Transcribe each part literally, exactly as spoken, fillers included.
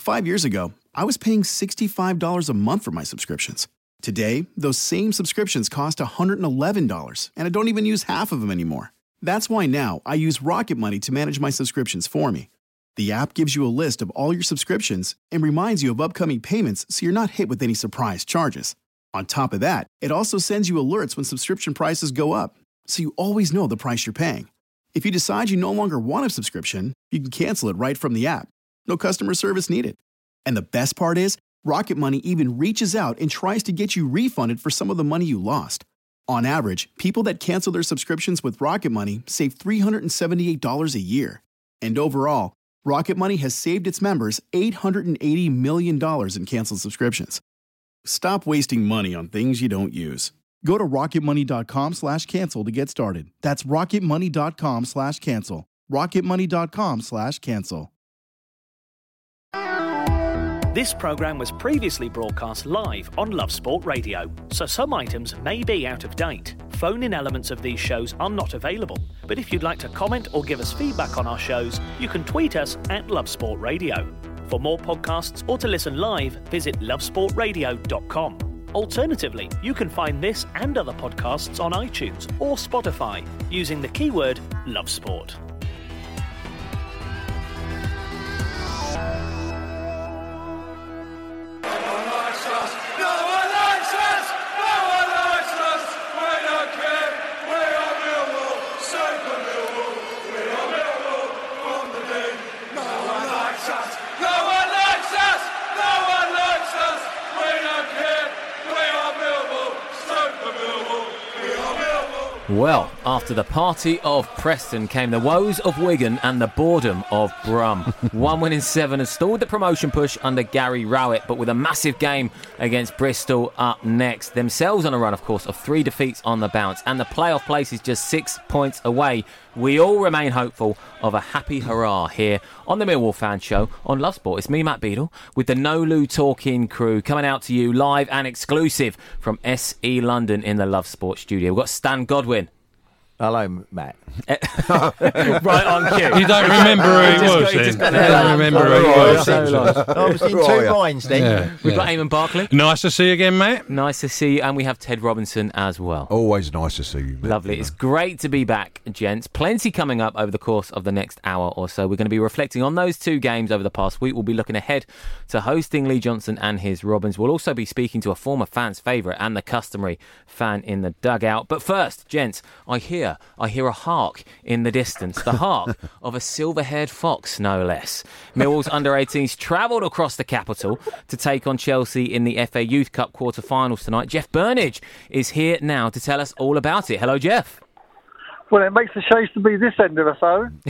Five years ago, I was paying sixty-five dollars a month for my subscriptions. Today, those same subscriptions cost one hundred eleven dollars, and I don't even use half of them anymore. That's why now I use Rocket Money to manage my subscriptions for me. The app gives you a list of all your subscriptions and reminds you of upcoming payments so you're not hit with any surprise charges. On top of that, it also sends you alerts when subscription prices go up, so you always know the price you're paying. If you decide you no longer want a subscription, you can cancel it right from the app. No customer service needed. And the best part is, Rocket Money even reaches out and tries to get you refunded for some of the money you lost. On average, people that cancel their subscriptions with Rocket Money save three hundred seventy-eight dollars a year. And overall, Rocket Money has saved its members eight hundred eighty million dollars in canceled subscriptions. Stop wasting money on things you don't use. Go to rocketmoney.com slash cancel to get started. That's rocketmoney.com slash cancel. rocketmoney.com slash cancel. This programme was previously broadcast live on Love Sport Radio, so some items may be out of date. Phone-in elements of these shows are not available, but if you'd like to comment or give us feedback on our shows, you can tweet us at Love Sport Radio. For more podcasts or to listen live, visit love sport radio dot com. Alternatively, you can find this and other podcasts on iTunes or Spotify using the keyword Love Sport. Well, after the party of Preston came the woes of Wigan and the boredom of Brum. One win in seven has stalled the promotion push under Gary Rowett, but with a massive game against Bristol up next. Themselves on a run, of course, of three defeats on the bounce, and the playoff place is just six points away. We all remain hopeful of a happy hurrah here on the Millwall Fan Show on Love Sport. It's me, Matt Beadle, with the No Lou Talking crew coming out to you live and exclusive from S E London in the Love Sport studio. We've got Stan Godwin. Hello, Matt. Right on cue. You don't remember who he was, just then? got, You don't remember who he was. So long. I was in two minds then. Yeah, We've yeah. got Eamon Barkley. Nice to see you again, Matt. Nice to see you. And we have Ted Robinson as well. Always nice to see you, Matt. Lovely. You know. It's great to be back, gents. Plenty coming up over the course of the next hour or so. We're going to be reflecting on those two games over the past week. We'll be looking ahead to hosting Lee Johnson and his Robins. We'll also be speaking to a former fan's favourite and the customary fan in the dugout. But first, gents, I hear, I hear a hark in the distance. The hark of a silver-haired fox, no less. Millwall's under eighteens travelled across the capital to take on Chelsea in the F A Youth Cup quarter-finals tonight. Jeff Burnage is here now to tell us all about it. Hello, Jeff. Well, it makes a change to be this end of the phone.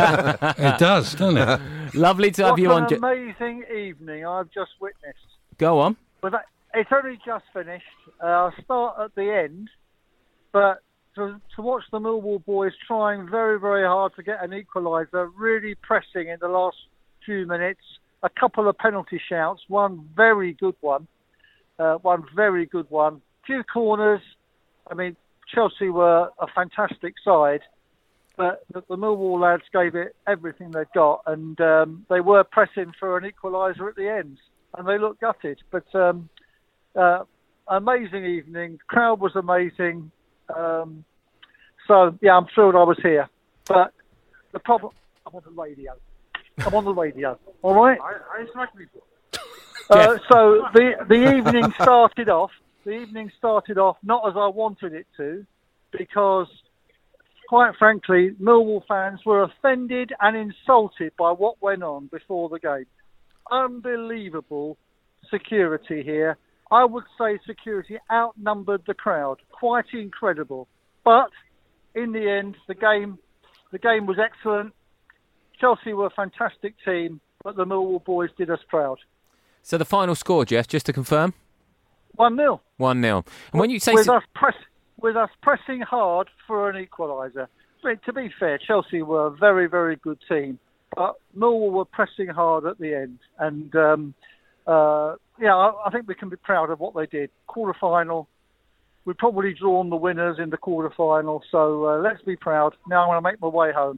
It does, doesn't it? Lovely to have what you an on, Jeff. amazing evening I've just witnessed. Go on. Well, that, it's only just finished. Uh, I'll start at the end, but to, to watch the Millwall boys trying very, very hard to get an equaliser, really pressing in the last few minutes, a couple of penalty shouts, one very good one, uh, one very good one, few corners. I mean, Chelsea were a fantastic side, but the, the Millwall lads gave it everything they got, and um, they were pressing for an equaliser at the end, and they looked gutted. But um, uh, amazing evening, crowd was amazing. Um, so, yeah, I'm thrilled I was here. But the problem, I'm on the radio. I'm on the radio. All right? I, I uh, so the the evening started off. The evening started off not as I wanted it to, because, quite frankly, Millwall fans were offended and insulted by what went on before the game. Unbelievable security here. I would say security outnumbered the crowd. Quite incredible. But in the end, the game, the game was excellent. Chelsea were a fantastic team, but the Millwall boys did us proud. So the final score, Jeff, just to confirm? one nil. one nil. And when you say... With, se- us press, with us pressing hard for an equaliser. But to be fair, Chelsea were a very, very good team. But Millwall were pressing hard at the end. And, um, uh, yeah, I, I think we can be proud of what they did. Quarter-final. We've probably drawn the winners in the quarter-final. So uh, let's be proud. Now I'm going to make my way home.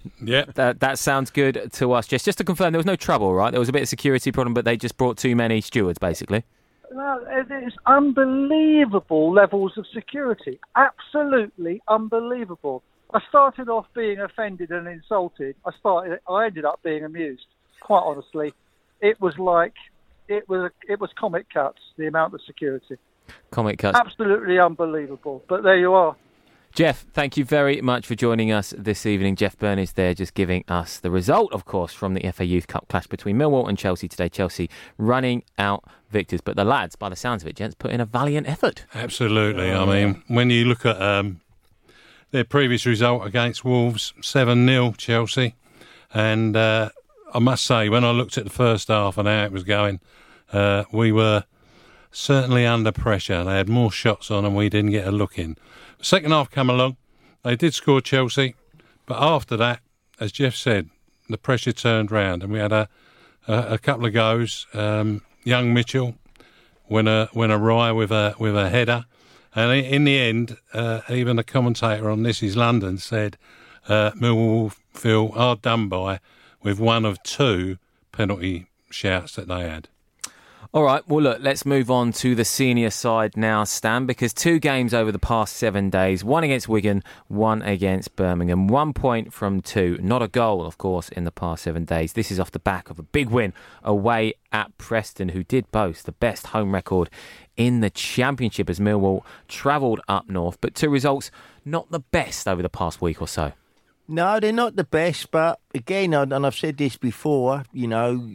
Yeah. That, that sounds good to us. Just, just to confirm, there was no trouble, right? There was a bit of security problem, but they just brought too many stewards, basically. Well, it's unbelievable levels of security. Absolutely unbelievable. I started off being offended and insulted. I started. I ended up being amused. Quite honestly, it was like it was. It was comic cuts. The amount of security. Comic cuts. Absolutely unbelievable. But there you are. Jeff, thank you very much for joining us this evening. Jeff Byrne is there just giving us the result, of course, from the F A Youth Cup clash between Millwall and Chelsea today. Chelsea running out victors. But the lads, by the sounds of it, gents, put in a valiant effort. Absolutely. I mean, when you look at um, their previous result against Wolves, seven nil Chelsea. And uh, I must say, when I looked at the first half and how it was going, uh, we were certainly under pressure. They had more shots on and we didn't get a look in. Second half come along, they did score Chelsea, but after that, as Jeff said, the pressure turned round and we had a a, a couple of goes. Um, young Mitchell went a went awry with a with a header, and in the end, uh, even the commentator on This Is London said uh, Millwall feel hard done by with one of two penalty shouts that they had. All right, well, look, let's move on to the senior side now, Stan, because two games over the past seven days, one against Wigan, one against Birmingham, one point from two, not a goal, of course, in the past seven days. This is off the back of a big win away at Preston, who did boast the best home record in the Championship as Millwall travelled up north, but two results not the best over the past week or so. No, they're not the best, but again, and I've said this before, you know,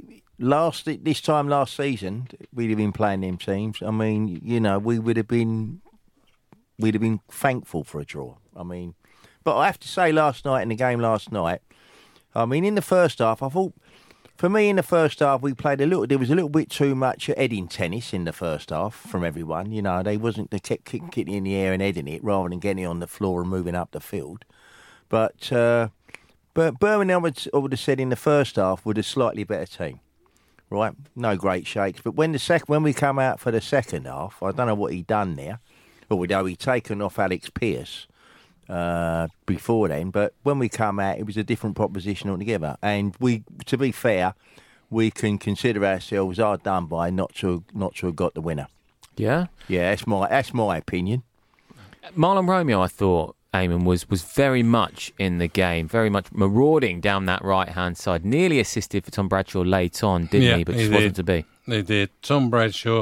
last this time last season, we'd have been playing them teams. I mean, you know, we would have been, we'd have been thankful for a draw. I mean, but I have to say, last night in the game last night, I mean, in the first half, I thought, for me, in the first half, we played a little. There was a little bit too much heading tennis in the first half from everyone. You know, they wasn't they kept kicking it in the air and heading it rather than getting it on the floor and moving up the field. But uh, but Birmingham would, I would have said in the first half were a slightly better team, right? No great shakes. But when the sec- when we come out for the second half, I don't know what he done there. Although he'd taken off Alex Pearce uh, before then, but when we come out, it was a different proposition altogether. And we, to be fair, we can consider ourselves hard done by not to not to have got the winner. Yeah, yeah, that's my that's my opinion. Marlon Romeo, I thought, Eamon, was, was very much in the game, very much marauding down that right-hand side. Nearly assisted for Tom Bradshaw late on, didn't yeah, he? But he just did. wasn't to be. They did. Tom Bradshaw.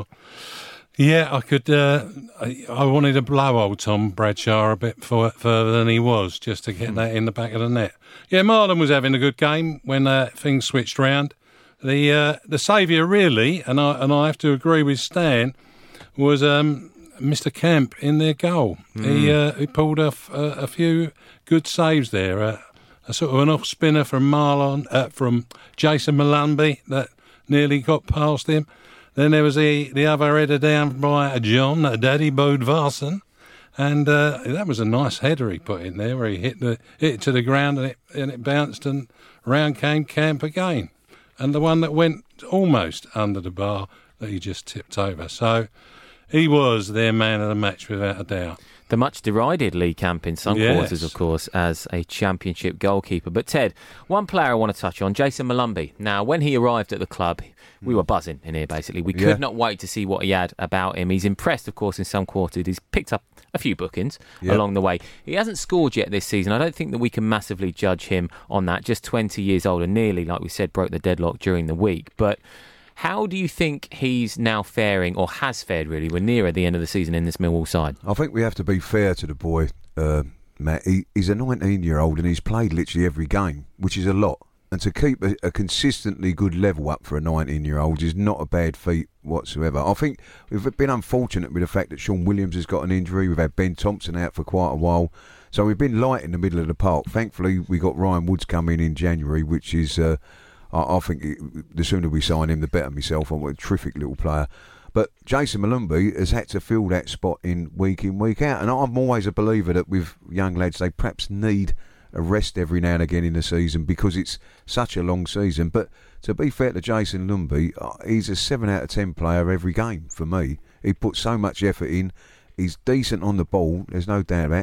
Yeah, I could. Uh, I, I wanted to blow old Tom Bradshaw a bit for, further than he was, just to get mm. that in the back of the net. Yeah, Marlon was having a good game when uh, things switched round. The uh, the saviour, really, and I and I have to agree with Stan, was um, Mister Camp in their goal. Mm. He uh, he pulled off a, a few good saves there. Uh, a sort of an off spinner from Marlon, uh, from Jason Malumbi that nearly got past him. Then there was the, the other header down by John, Daddy Bodvarsson, and uh, that was a nice header he put in there where he hit the hit it to the ground and it and it bounced and round came Camp again. And the one that went almost under the bar that he just tipped over. So he was their man of the match without a doubt. The much derided Lee Camp in some yes. quarters, of course, as a Championship goalkeeper. But Ted, one player I want to touch on, Jason Malumbi. Now, when he arrived at the club, we were buzzing in here, basically. We could yeah. not wait to see what he had about him. He's impressed, of course, in some quarters. He's picked up a few bookings yeah. along the way. He hasn't scored yet this season. I don't think that we can massively judge him on that. Just twenty years old and nearly, like we said, broke the deadlock during the week. But how do you think he's now faring, or has fared really? We're nearer the end of the season in this Millwall side. I think we have to be fair to the boy, uh, Matt. He, he's a nineteen-year-old and he's played literally every game, which is a lot. And to keep a, a consistently good level up for a nineteen-year-old is not a bad feat whatsoever. I think we've been unfortunate with the fact that Sean Williams has got an injury. We've had Ben Thompson out for quite a while. So we've been light in the middle of the park. Thankfully, we got Ryan Woods coming in January, which is... Uh, I think the sooner we sign him, the better myself. I'm a terrific little player. But Jason Malumbi has had to fill that spot in week in, week out. And I'm always a believer that with young lads, they perhaps need a rest every now and again in the season because it's such a long season. But to be fair to Jason Malumbi, he's a seven out of ten player every game for me. He puts so much effort in. He's decent on the ball, there's no doubt about it.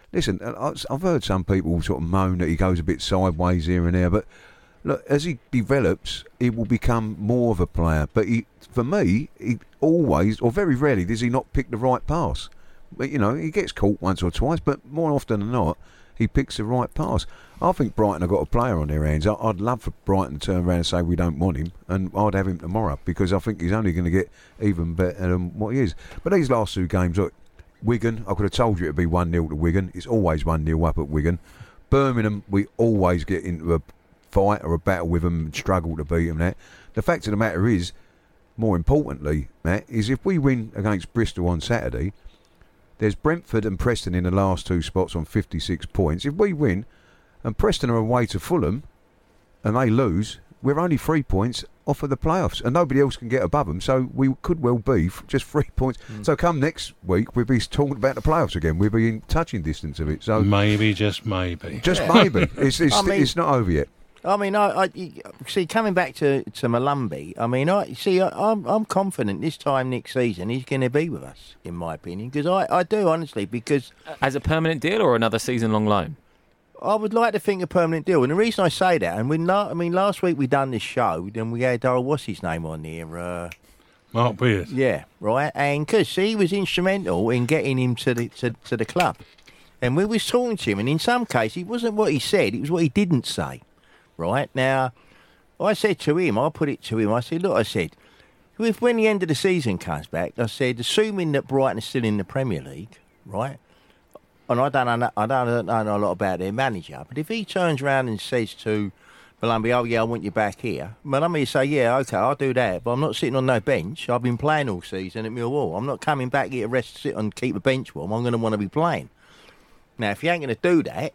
listen, I've heard some people sort of moan that he goes a bit sideways here and there, but look, as he develops, he will become more of a player. But he, for me, he always, or very rarely, does he not pick the right pass. But, you know, he gets caught once or twice, but more often than not, he picks the right pass. I think Brighton have got a player on their hands. I'd love for Brighton to turn around and say we don't want him, and I'd have him tomorrow, because I think he's only going to get even better than what he is. But these last two games, look, Wigan, I could have told you it'd be one nil to Wigan. It's always one nil up at Wigan. Birmingham, we always get into a fight or a battle with them and struggle to beat them. That. The fact of the matter is, more importantly, Matt, is if we win against Bristol on Saturday, there's Brentford and Preston in the last two spots on fifty-six points. If we win and Preston are away to Fulham and they lose, we're only three points off of the playoffs and nobody else can get above them. So we could well be f- just three points. Mm. So come next week, we'll be talking about the playoffs again. We'll be in touching distance of it. So maybe, just maybe. Just yeah. maybe. It's, it's, I mean, it's not over yet. I mean, I, I see. Coming back to to Malumbi, I mean, I see. I, I'm I'm confident this time next season he's going to be with us, in my opinion, because I, I do honestly because as a permanent deal or another season long loan. I would like to think a permanent deal, and the reason I say that, and we, I mean, last week we done this show, then we had oh, what's his name on there, uh, Mark Beard. Yeah, right, and because he was instrumental in getting him to the to, to the club, and we was talking to him, and in some cases it wasn't what he said, it was what he didn't say. Right, now, I said to him, I put it to him, I said, look, I said, if when the end of the season comes back, I said, assuming that Brighton is still in the Premier League, right, and I don't know, I don't know a lot about their manager, but if he turns around and says to Malumbi, oh yeah, I want you back here, Malumbi will say, yeah, okay, I'll do that, but I'm not sitting on no bench. I've been playing all season at Millwall. I'm not coming back here to rest, sit and keep a bench warm. I'm going to want to be playing. Now, if you ain't going to do that,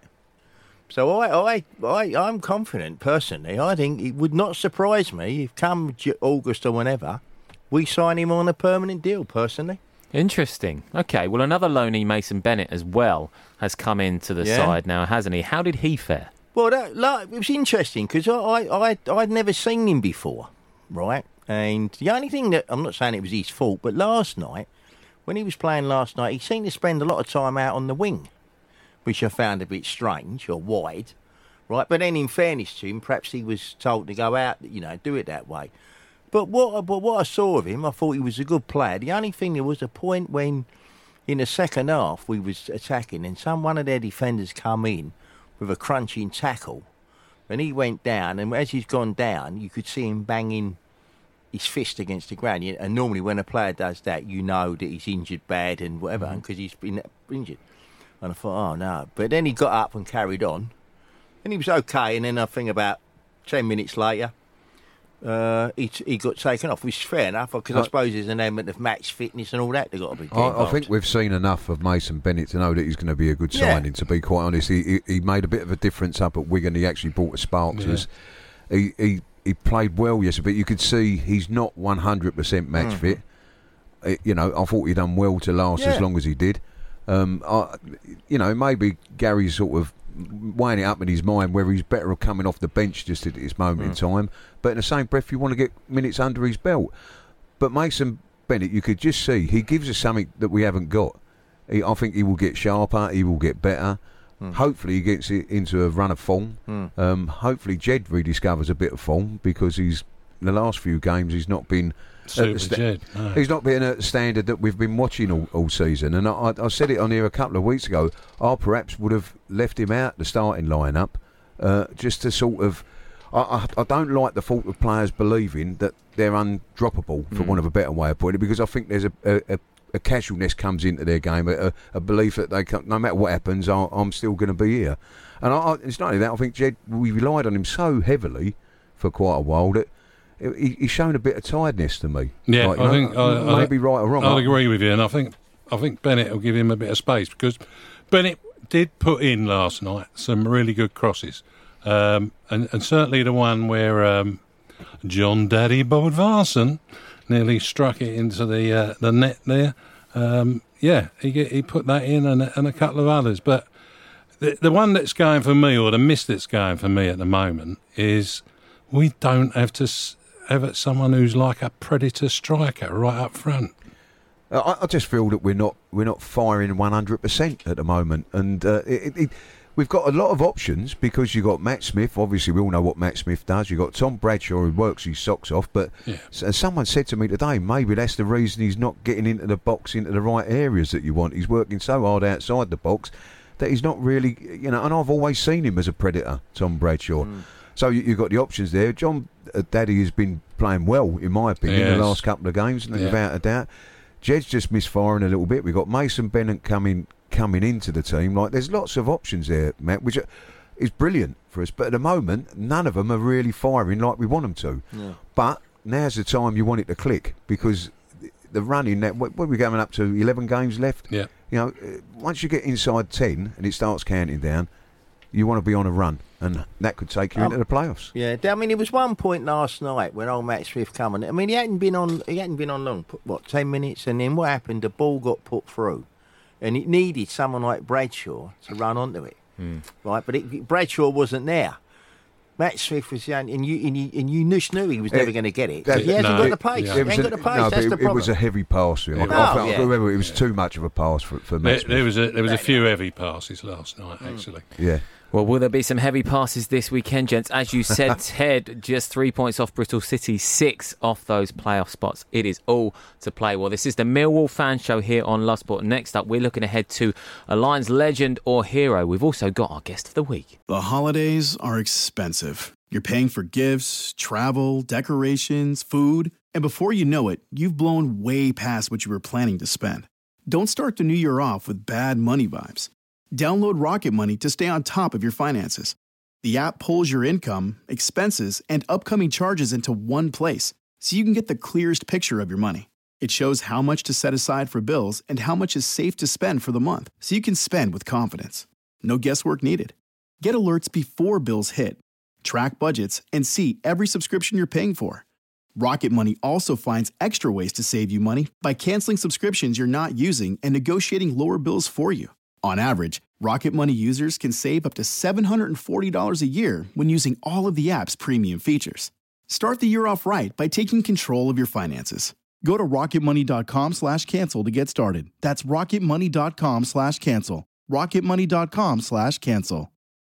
so I, I, I, I'm confident, personally. I think it would not surprise me if come August or whenever, we sign him on a permanent deal, personally. Interesting. Okay, well, another loanee, Mason Bennett, as well, has come into the yeah. side now, hasn't he? How did he fare? Well, that, like, it was interesting, because I, I, I, I'd never seen him before, right? And the only thing that, I'm not saying it was his fault, but last night, when he was playing last night, he seemed to spend a lot of time out on the wing, which I found a bit strange or wide, right? But then, in fairness to him, perhaps he was told to go out, you know, do it that way. But what, but what I saw of him, I thought he was a good player. The only thing, there was a point when, in the second half, we was attacking, and some one of their defenders come in with a crunching tackle, and he went down, and as he's gone down, you could see him banging his fist against the ground. And normally, when a player does that, you know that he's injured bad and whatever, because mm-hmm. he's been injured. And I thought, oh, no. But then he got up and carried on. And he was okay. And then I think about ten minutes later, uh, he, he got taken off, which is fair enough, because I, I suppose there's an element of match fitness and all that they've got to be I, I think we've seen enough of Mason Bennett to know that he's going to be a good yeah. signing, to be quite honest. He, he he made a bit of a difference up at Wigan. He actually brought a spark to us. Yeah. He, he, he played well yesterday, but you could see he's not one hundred percent match mm-hmm. fit. It, you know, I thought he'd done well to last yeah. as long as he did. Um, I, you know, maybe Gary's sort of weighing it up in his mind whether he's better coming off the bench just at this moment mm. in time. But in the same breath, you want to get minutes under his belt. But Mason Bennett, you could just see he gives us something that we haven't got. He, I think he will get sharper. He will get better. Mm. Hopefully, he gets it into a run of form. Mm. Um, hopefully, Jed rediscovers a bit of form, because he's in the last few games he's not been. Super sta- Jed. No. He's not been at the standard that we've been watching all, all season, and I, I said it on here a couple of weeks ago. I perhaps would have left him out the starting lineup, uh, just to sort of. I, I, I don't like the thought of players believing that they're undroppable, for mm. want of a better way of putting it, because I think there's a, a, a casualness comes into their game, a, a belief that they can, no matter what happens, I, I'm still going to be here. And I, I, it's not only that. I think Jed, we relied on him so heavily for quite a while that. He, he's shown a bit of tiredness to me. Yeah, like, I know, think I, maybe right or wrong. I'll agree with you, and I think I think Bennett will give him a bit of space, because Bennett did put in last night some really good crosses, um, and, and certainly the one where um, John Daddy Bodvarsson nearly struck it into the uh, the net there. Um, yeah, he he put that in, and, and a couple of others, but the the one that's going for me, or the miss that's going for me at the moment, is we don't have to. S- have someone who's like a predator striker right up front. I, I just feel that we're not we're not firing one hundred percent at the moment, and uh, it, it, we've got a lot of options because you've got Matt Smith. Obviously, we all know what Matt Smith does. You've got Tom Bradshaw who works his socks off. But yeah. as someone said to me today, maybe that's the reason he's not getting into the box, into the right areas that you want. He's working so hard outside the box that he's not really, you know. And I've always seen him as a predator, Tom Bradshaw. Mm. So you, you've got the options there. John uh, Daddy has been playing well, in my opinion, yes. in the last couple of games, yeah. without a doubt. Jed's just misfiring a little bit. We've got Mason Bennett coming coming into the team. Like, there's lots of options there, Matt, which are, is brilliant for us. But at the moment, none of them are really firing like we want them to. Yeah. But now's the time you want it to click, because the running, that what are we going up to? eleven games left. Yeah. You know, once you get inside ten and it starts counting down, you want to be on a run, and that could take you um, into the playoffs. Yeah, I mean, there was one point last night when old Matt Smith come on. I mean, he hadn't been on. He hadn't been on long. What, ten minutes, and then what happened? The ball got put through, and it needed someone like Bradshaw to run onto it, mm. right? But it, Bradshaw wasn't there. Matt Smith was young, and you and you, and you just knew he was never going to get it. That, he hasn't no, got the pace. yeah. He ain't got the pace. No, That's it, the problem. It was a heavy pass for him. It I, I, was. felt, Oh, I yeah. remember it was yeah. too much of a pass for, for Matt There, Smith. there was a there was a few heavy passes last night, actually. Yeah. Well, will there be some heavy passes this weekend, gents? As you said, Ted, just three points off Bristol City, six off those playoff spots. It is all to play. Well, this is the Millwall Fan Show here on Love Sport. Next up, we're looking ahead to a Lions legend or hero. We've also got our guest of the week. The holidays are expensive. You're paying for gifts, travel, decorations, food, and before you know it, you've blown way past what you were planning to spend. Don't start the new year off with bad money vibes. Download Rocket Money to stay on top of your finances. The app pulls your income, expenses, and upcoming charges into one place, so you can get the clearest picture of your money. It shows how much to set aside for bills and how much is safe to spend for the month, so you can spend with confidence. No guesswork needed. Get alerts before bills hit. Track budgets and see every subscription you're paying for. Rocket Money also finds extra ways to save you money by canceling subscriptions you're not using and negotiating lower bills for you. On average, Rocket Money users can save up to seven hundred forty dollars a year when using all of the app's premium features. Start the year off right by taking control of your finances. Go to rocketmoney.com slash cancel to get started. That's rocketmoney.com slash cancel. rocketmoney.com slash cancel.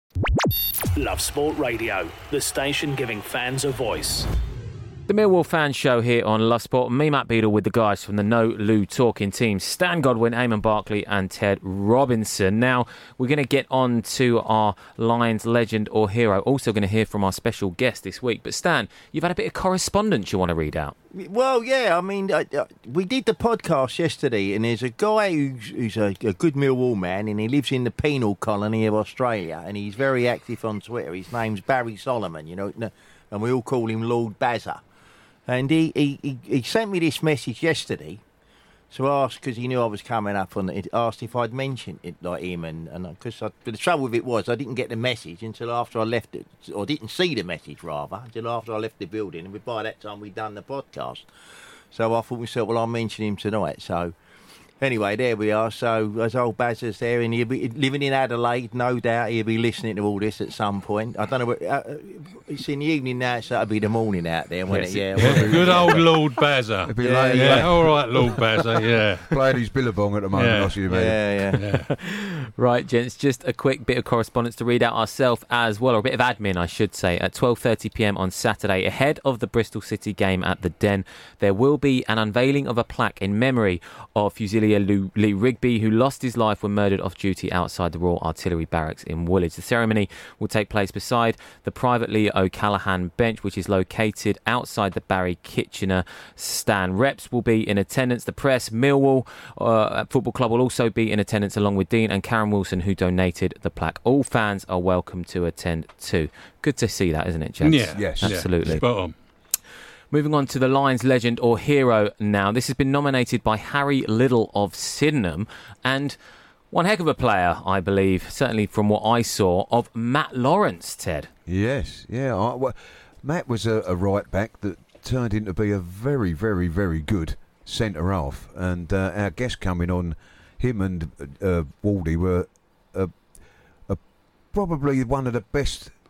Love Sport Radio, the station giving fans a voice. The Millwall Fan Show here on Love Sport. Me, Matt Beadle, with the guys from the No Lou Talking team, Stan Godwin, Eamon Barkley and Ted Robinson. Now, we're going to get on to our Lions legend or hero. Also going to hear from our special guest this week. But Stan, you've had a bit of correspondence you want to read out. Well, yeah, I mean, I, I, we did the podcast yesterday, and there's a guy who's, who's a, a good Millwall man, and he lives in the penal colony of Australia, and he's very active on Twitter. His name's Barry Solomon, you know, and we all call him Lord Bazza. And he, he, he, he sent me this message yesterday to ask, because he knew I was coming up on it, asked if I'd mentioned it, like him. And because but the trouble with it was, I didn't get the message until after I left it, or didn't see the message rather, until after I left the building. And by that time, we'd done the podcast. So I thought to myself, well, I'll mention him tonight. So anyway, there we are. So as old Bazza's there, and he'll be living in Adelaide, no doubt he'll be listening to all this at some point. I don't know. What, uh, it's in the evening now, so it'll be the morning out there, won't Yes, it? Yeah. Yeah, good old Lord Bazza. It'd be Yeah, like, Yeah, yeah. all right, Lord Bazza, yeah. Playing his billabong at the moment, Yeah. I see you, mate. Yeah, yeah. yeah. Right, gents, just a quick bit of correspondence to read out ourselves as well, or a bit of admin, I should say. At twelve thirty p m on Saturday, ahead of the Bristol City game at the Den, there will be an unveiling of a plaque in memory of Fusilier Lou- Lee Rigby, who lost his life when murdered off-duty outside the Royal Artillery Barracks in Woolwich. The ceremony will take place beside the private Lee O'Callaghan bench, which is located outside the Barry Kitchener stand. Reps will be in attendance. The press, Millwall uh, Football Club will also be in attendance, along with Dean and Karen Wilson, who donated the plaque. All fans are welcome to attend too. Good to see that, isn't it, gents? Yeah, Yes. Absolutely. Yeah, spot on. Moving on to the Lions legend or hero now. This has been nominated by Harry Liddle of Sydenham, and one heck of a player, I believe, certainly from what I saw, of Matt Lawrence, Ted. Yes, yeah. I, well, Matt was a, a right back that turned into be a very, very, very good centre half, and uh, our guest coming on, him and uh, Waldy were uh, uh, probably one of the best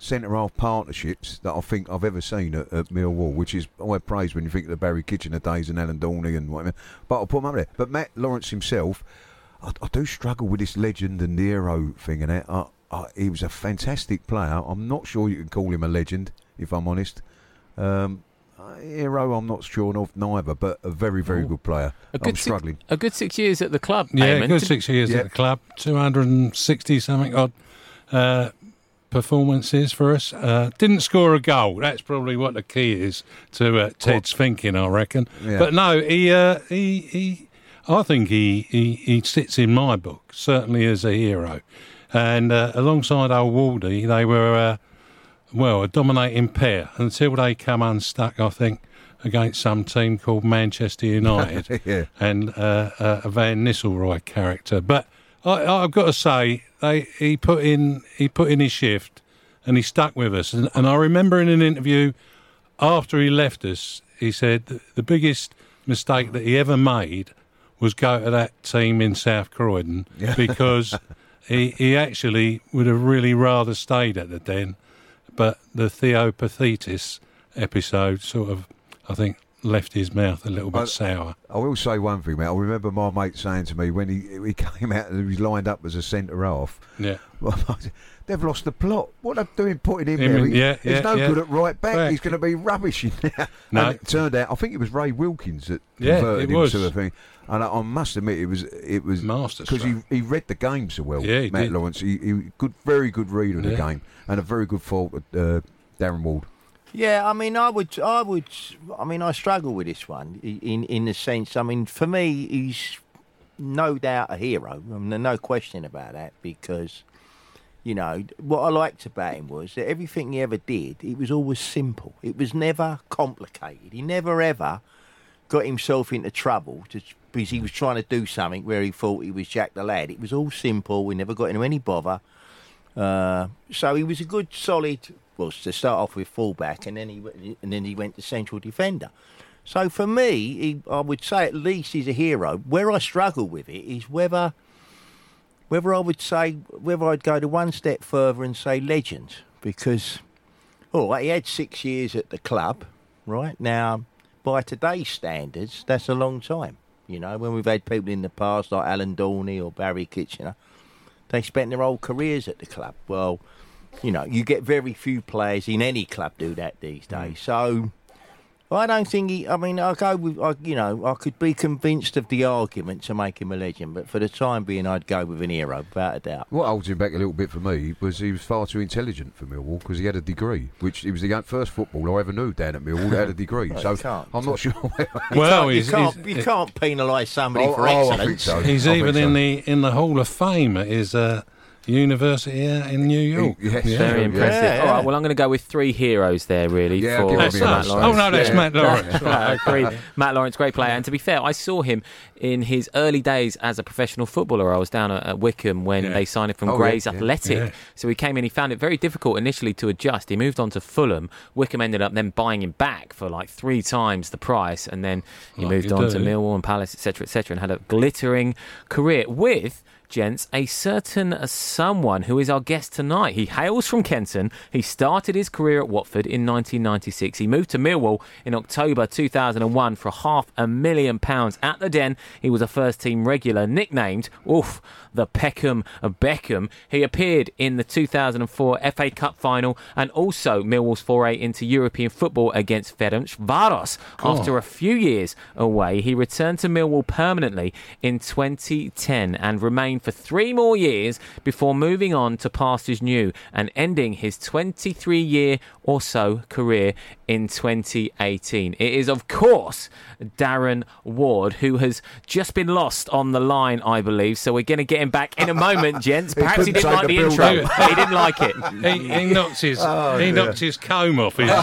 centre-half partnerships that I think I've ever seen at, at Millwall, which is high praise when you think of the Barry Kitchener days and Alan Dorney and whatever. But I'll put him up there. But Matt Lawrence himself, I, I do struggle with this legend and hero thing and that. I, I, he was a fantastic player. I'm not sure you can call him a legend, if I'm honest. Um, hero, I'm not sure of neither, but a very, very Ooh. good player. A good I'm struggling. Six, a good six years at the club. Yeah, Eamon. a good six years yeah. at the club. two hundred sixty something odd uh, performances for us. Uh, didn't score a goal. That's probably what the key is to uh, Ted's what? thinking, I reckon. Yeah. But no, he, uh, he, he, I think he, he, he sits in my book certainly as a hero. And uh, alongside old Waldy, they were. Uh, Well, a dominating pair until they come unstuck, I think, against some team called Manchester United yeah. and uh, uh, a Van Nistelrooy character. But I, I've got to say, they he put in he put in his shift and he stuck with us. And, and I remember in an interview after he left us, he said the biggest mistake that he ever made was go to that team in South Croydon because he, he actually would have really rather stayed at the Den. But the Theopathetis episode sort of, I think, left his mouth a little bit I, sour. I will say one thing, mate. I remember my mate saying to me when he he came out and he was lined up as a centre half. Yeah. They've lost the plot. What are they doing putting him I mean, there? Yeah, He's yeah, no yeah. good at right back. back. He's going to be rubbish in there. No. And it turned out, I think it was Ray Wilkins that yeah, converted it him was. to the thing. And I, I must admit, it was it was because he he read the game so well. Yeah, he Matt did. Lawrence. He, he good, very good reader of yeah. the game and a very good fault at uh, Darren Ward. Yeah, I mean, I would, I would, I mean, I struggle with this one in in the sense. I mean, for me, he's no doubt a hero. I mean, no question about that because, you know, what I liked about him was that everything he ever did, it was always simple. It was never complicated. He never ever got himself into trouble just because he was trying to do something where he thought he was Jack the Lad. It was all simple. We never got into any bother. Uh, so he was a good, solid. Well, to start off with fullback, and then he and then he went to central defender. So for me, he, I would say at least he's a hero. Where I struggle with it is whether whether I would say whether I'd go to one step further and say legend, because oh, he had six years at the club, right? Now, by today's standards, that's a long time. You know, when we've had people in the past like Alan Dorney or Barry Kitchener, they spent their whole careers at the club. Well, you know, you get very few players in any club do that these days. So I don't think he. I mean, I go with. I, you know, I could be convinced of the argument to make him a legend, but for the time being, I'd go with an hero, without a doubt. What holds him back a little bit for me was he was far too intelligent for Millwall because he had a degree, which he was the first footballer I ever knew down at Millwall that had a degree. Well, so I'm not sure. well, you he's, can't, he's, you can't, can't penalise somebody oh, for oh, excellence. I think so. he's I even think in so. the in the Hall of Fame at his uh, university uh, in New York. He, yes, yeah. Very yeah. impressive. Yeah, yeah. All right, well, I'm going to go with three heroes there, really, Yeah, for, give That's me for Matt those. Lawrence. Oh, no, that's Yeah. Matt Lawrence. I agree. Matt Lawrence, great player. And to be fair, I saw him in his early days as a professional footballer. I was down at, at Wickham when Yeah. they signed him from Oh, Grays yeah, yeah. Athletic. Yeah. So he came in, he found it very difficult initially to adjust. He moved on to Fulham. Wickham ended up then buying him back for like three times the price. And then he Like moved you on do. to Millwall and Palace, et cetera, et cetera, and had a glittering career with... gents, a certain someone who is our guest tonight. He hails from Kenton. He started his career at Watford in nineteen ninety-six. He moved to Millwall in October two thousand one for half a million pounds. At the Den, he was a first-team regular, nicknamed, oof, the Peckham of Beckham. He appeared in the two thousand four F A Cup final and also Millwall's foray into European football against Ferencváros. Oh. After a few years away, he returned to Millwall permanently in twenty ten and remained for three more years before moving on to pastures new and ending his twenty-three year or so career in twenty eighteen. It is, of course, Darren Ward, who has just been lost on the line, I believe. So we're going to get him back in a moment, gents. Perhaps he, couldn't didn't like take the the intro. build-up. He didn't like it. He, he knocked his Oh, he dear. knocked his comb off his,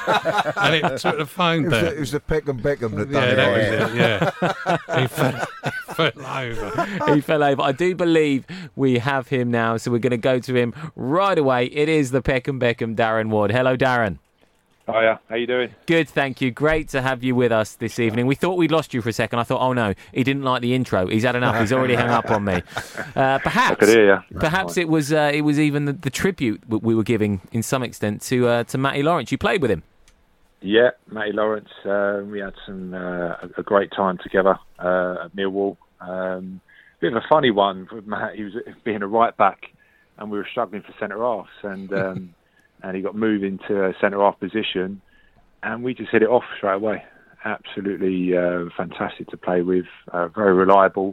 and it took the phone It was, the, down. it was the Peckham Beckham that done Yeah, it. that right? was it. Yeah, he fell, he fell over. He fell over. I do believe we have him now, so we're going to go to him right away. It is the Peckham Beckham, Darren Ward. Hello, Darren. Oh yeah, how you doing? Good, thank you. Great to have you with us this evening. We thought we'd lost you for a second. I thought, oh no, he didn't like the intro. He's had enough. He's already hung up on me. Uh, perhaps, I could hear you. Perhaps it was uh, it was even the, the tribute we were giving, in some extent, to uh, to Matty Lawrence. You played with him. Yeah, Matty Lawrence. Uh, we had some uh, a great time together uh, at Millwall. Um, bit of a funny one with Matt. He was being a right back, and we were struggling for centre halves, and um, and he got moved into a centre half position, and we just hit it off straight away. Absolutely uh, fantastic to play with. Uh, very reliable.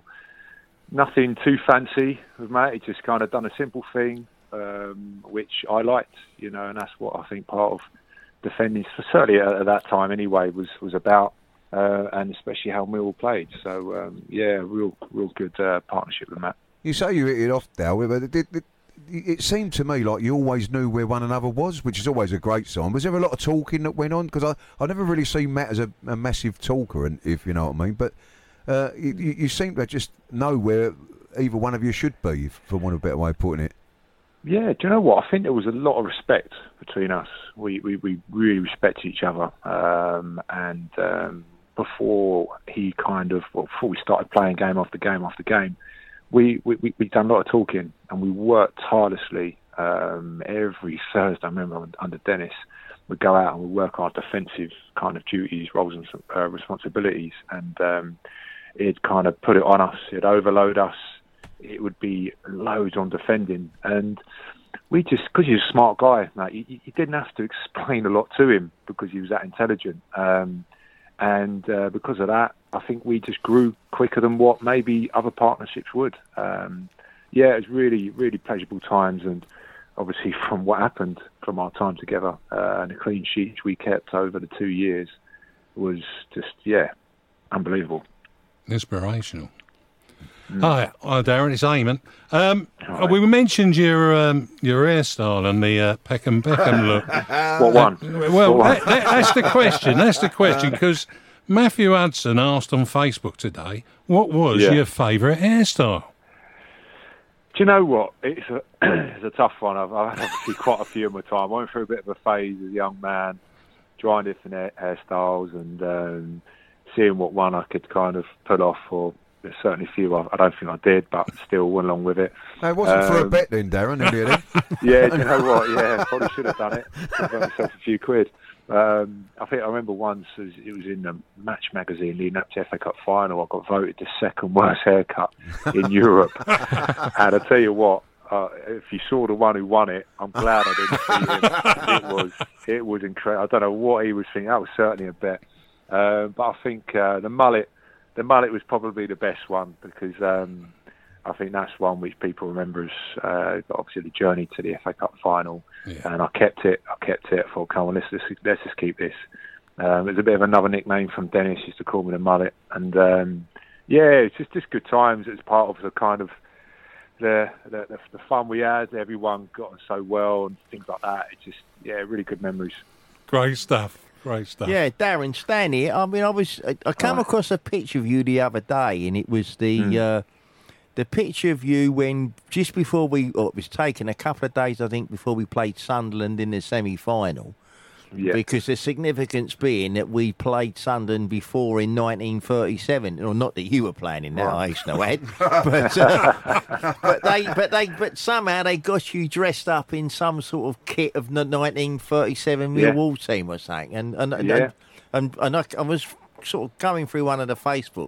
Nothing too fancy with Matt. He just kind of done a simple thing, um, which I liked, you know, and that's what I think part of defending, certainly at, at that time anyway, was was about, uh, and especially how Millwall played. So um, yeah, real real good uh, partnership with Matt. You say you hit it off, Dal, but it, it, it, it seemed to me like you always knew where one another was, which is always a great sign. Was there a lot of talking that went on? Because I I never really seen Matt as a, a massive talker, and if you know what I mean. But uh, you, you seem to just know where either one of you should be, for want of a better way of putting it. Yeah, do you know what? I think there was a lot of respect between us. We we, we really respected each other. Um, and um, before he kind of, well, before we started playing game after game after game, we we we we'd done a lot of talking, and we worked tirelessly. Um, every Thursday, I remember under Dennis, we'd go out and we'd work our defensive kind of duties, roles and uh, responsibilities, and um, it'd kind of put it on us. It'd overload us. It would be loads on defending, and we just, because he's a smart guy, mate, you, you didn't have to explain a lot to him because he was that intelligent, um, and uh, because of that, I think we just grew quicker than what maybe other partnerships would. Um, yeah, it was really, really pleasurable times, and obviously from what happened from our time together uh, and the clean sheets we kept over the two years was just, yeah, unbelievable. Inspirational. Mm. Hi, hi, Darren. It's Eamon. Um, right. We mentioned your um, your hairstyle and the uh, Peckham Beckham look. What one? Uh, well, what one? That, that, that's the question. That's the question, because Matthew Hudson asked on Facebook today, "What was yeah. your favourite hairstyle?" Do you know what? It's a it's a tough one. I've, I've had obviously quite a few in my time. I went through a bit of a phase as a young man, trying different hair, hairstyles and um, seeing what one I could kind of pull off, or there's certainly a few I, I don't think I did, but still went along with it. No, it wasn't um, for a bet then, Darren, really. Yeah, do you know what? Yeah, probably should have done it. I've got myself a few quid. Um, I think I remember once, it was in the Match magazine leading up to F A Cup final, I got voted the second worst haircut in Europe. And I tell you what, uh, if you saw the one who won it, I'm glad I didn't see him. It was, it was incredible. I don't know what he was thinking. That was certainly a bet. Uh, but I think uh, the mullet, the mullet was probably the best one, because um, I think that's one which people remember as uh, obviously the journey to the F A Cup final. Yeah. And I kept it. I kept it. I thought, come on, let's let's, let's just keep this. Um, it was a bit of another nickname from Dennis. He used to call me the mullet. And um, yeah, it's just just good times. It's part of the kind of the, the the the fun we had. Everyone got on so well and things like that. It's just yeah, really good memories. Great stuff. Great stuff. Yeah, Darren, Stan here. I mean, I was I, I came right. across a picture of you the other day, and it was the mm. uh, the picture of you when just before we, or it was taken a couple of days, I think, before we played Sunderland in the semi-final. Yeah. Because the significance being that we played Sunderland before in nineteen thirty-seven, or not that you were playing in that, right. I no Ed, but uh, but they but they but somehow they got you dressed up in some sort of kit of the nineteen thirty-seven Millwall yeah. team or something, and and and, yeah. and, and, and I, I was sort of going through one of the Facebook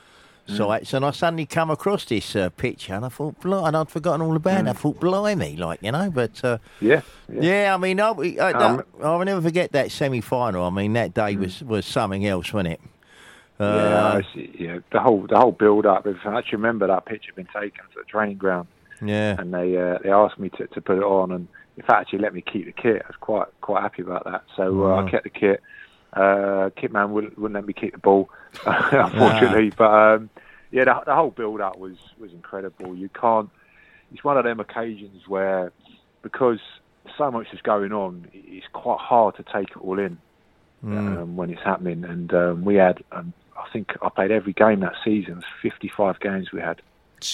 sites, mm. and I suddenly come across this uh, picture, and I thought, Bl-, and I'd forgotten all about mm. it. I thought, blimey, like, you know, but uh, yeah, yeah, yeah. I mean, I, I, um, I'll never forget that semi-final. I mean, that day mm. was, was something else, wasn't it? Uh, yeah, was, yeah. The whole the whole build-up. I actually remember that picture being taken to the training ground. Yeah, and they uh, they asked me to, to put it on, and in fact, actually let me keep the kit. I was quite quite happy about that. So uh, mm. I kept the kit. Uh, Kitman wouldn't wouldn't let me keep the ball, unfortunately, yeah. but. Um, Yeah, the, the whole build-up was, was incredible. You can't... It's one of them occasions where, because so much is going on, it's quite hard to take it all in mm. um, when it's happening. And um, we had... Um, I think I played every game that season. It was fifty-five games we had.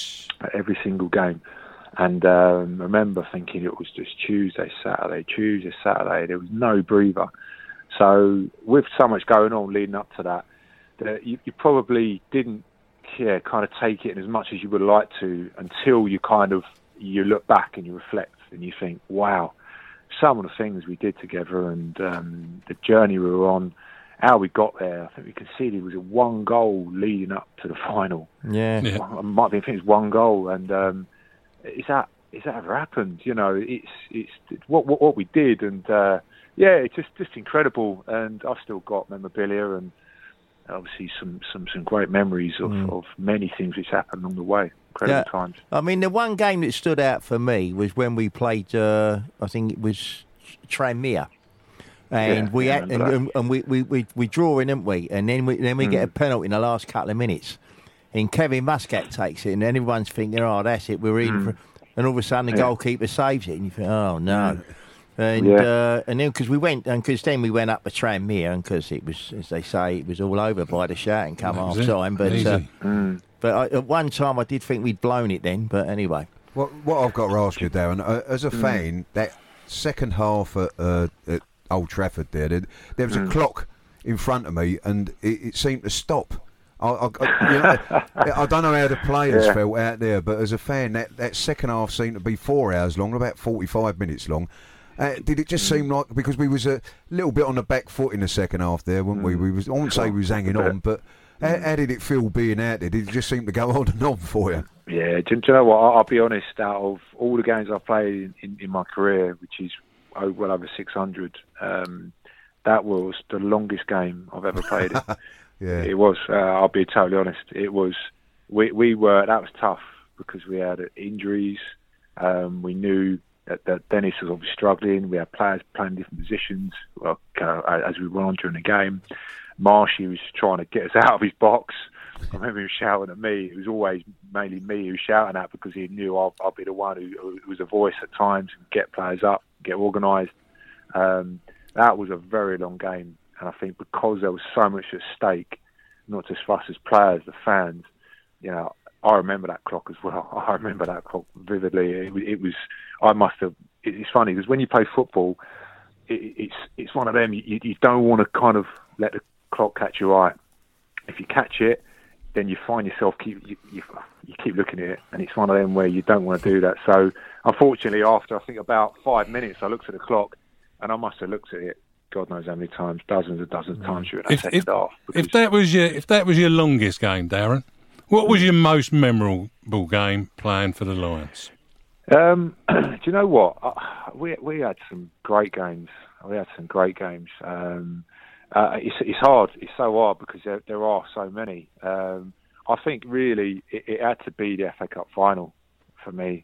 Every single game. And um, I remember thinking it was just Tuesday, Saturday, Tuesday, Saturday. There was no breather. So with so much going on leading up to that, that you, you probably didn't yeah, kind of take it in as much as you would like to until you kind of you look back and you reflect and you think, wow, some of the things we did together and um, the journey we were on, how we got there. I think we conceded it was a one goal leading up to the final. Yeah, yeah. I might be I think it's one goal, and um, is that is that ever happened? You know, it's it's what what, what we did, and uh, yeah, it's just just incredible. And I've still got memorabilia and obviously some, some, some great memories of, mm. of many things which happened along the way. Incredible yeah. times. I mean, the one game that stood out for me was when we played, uh, I think it was Tranmere. And yeah, we yeah, had, and, and, and we, we, we, we draw in, didn't we? And then we then we mm. get a penalty in the last couple of minutes. And Kevin Muscat takes it, and everyone's thinking, oh, that's it, we're in. Mm. For, and all of a sudden the yeah. goalkeeper saves it, and you think, oh, no. Mm. And yeah. uh, and then because we went, and because then we went up to Tranmere, and because it was, as they say, it was all over by the shouting come half time. But uh, mm. but I, at one time I did think we'd blown it then. But anyway, what what I've got to ask you, Darren, uh, as a fan, mm. that second half at, uh, at Old Trafford, there, there, there was mm. a clock in front of me, and it, it seemed to stop. I, I, I, you know, I don't know how the players yeah. felt out there, but as a fan, that, that second half seemed to be four hours long, about forty-five minutes long. Uh, did it just seem like, because we was a little bit on the back foot in the second half there, weren't we? We was, I wouldn't say we was hanging on, but how, how did it feel being out there? Did it just seem to go on and on for you? Yeah, do, do you know what? I'll, I'll be honest, out of all the games I've played in, in, in my career, which is oh, well over six hundred, um, that was the longest game I've ever played in. yeah. It was, uh, I'll be totally honest, it was, we, we were, that was tough because we had injuries, um, we knew That, that Dennis was obviously struggling. We had players playing different positions well, uh, as we went on during the game. Marshy was trying to get us out of his box. I remember him shouting at me. It was always mainly me who was shouting at because he knew I'll, I'll be the one who, who was a voice at times and get players up, get organised. Um, that was a very long game. And I think because there was so much at stake, not just for us as players, the fans, you know, I remember that clock as well. I remember that clock vividly. It, it was, I must have, it's funny because when you play football, it, it's it's one of them, you, you don't want to kind of let the clock catch your eye. If you catch it, then you find yourself, keep you, you, you keep looking at it, and it's one of them where you don't want to do that. So unfortunately, after I think about five minutes, I looked at the clock, and I must have looked at it, God knows how many times, dozens and dozens of times during that if, second if, half. If that was your, if that was your longest game, Darren, what was your most memorable game playing for the Lions? Um, do you know what? Uh, we we had some great games. We had some great games. Um, uh, it's it's hard. It's so hard because there there are so many. Um, I think really it, it had to be the F A Cup final for me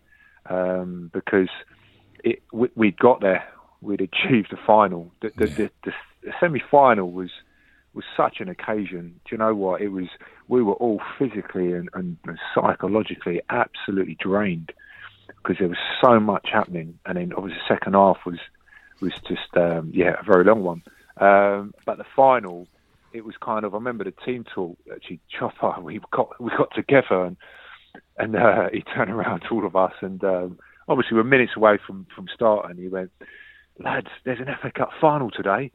um, because it we, we'd got there. We'd achieved the final. The the, yeah. the, the, the semi-final was. was such an occasion. Do you know what? It was. We were all physically and, and, and psychologically absolutely drained because there was so much happening. And then obviously the second half was was just um, yeah a very long one. Um, but the final, it was kind of. I remember the team talk. Actually, Chopper, we got we got together and and uh, he turned around to all of us and um, obviously we're minutes away from from start and he went, lads, there's an F A Cup final today.